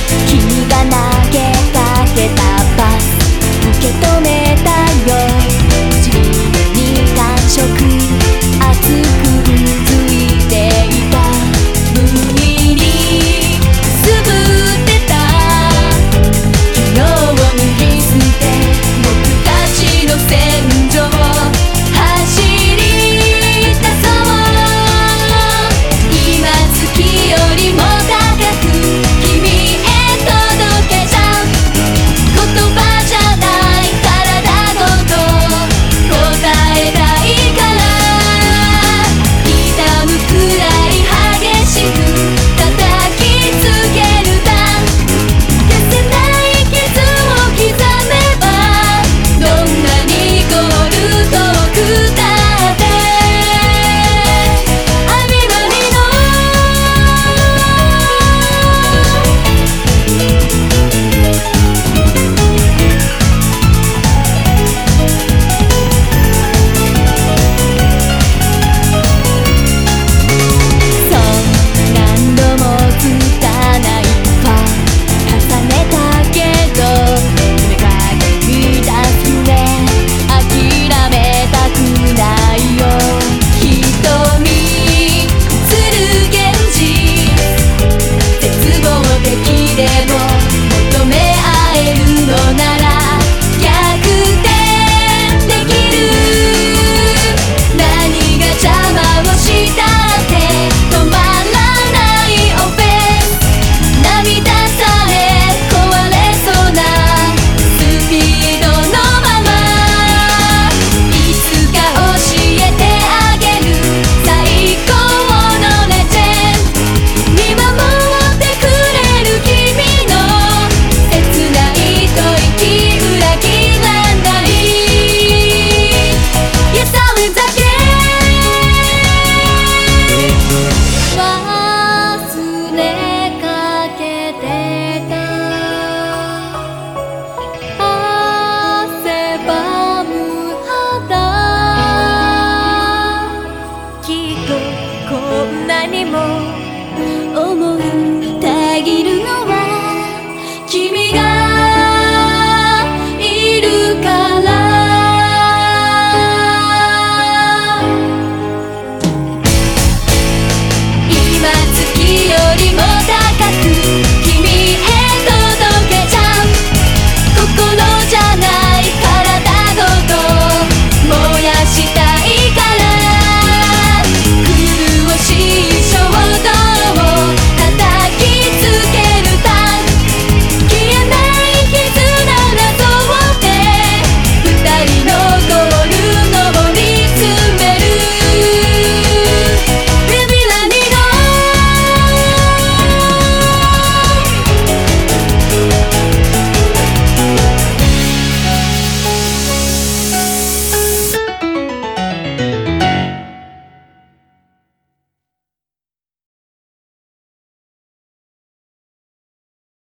君が投げかけたパス受け止めたよ。口に感触熱くうずいていた。無意にくすぶってた昨日を脱ぎ捨て僕たちの戦場を走り出そう。今月よりも高く君へ届けちゃう。言葉じゃない体ごと答えたいから。痛むくらい激しく叩きつけるだ。消せない傷を刻めばどんなにゴール遠くたって網張りのそう何度もつかないファン重ねたけど夢が出すね諦めたくないよ。瞳映る現実絶望的でも求め合えるのなら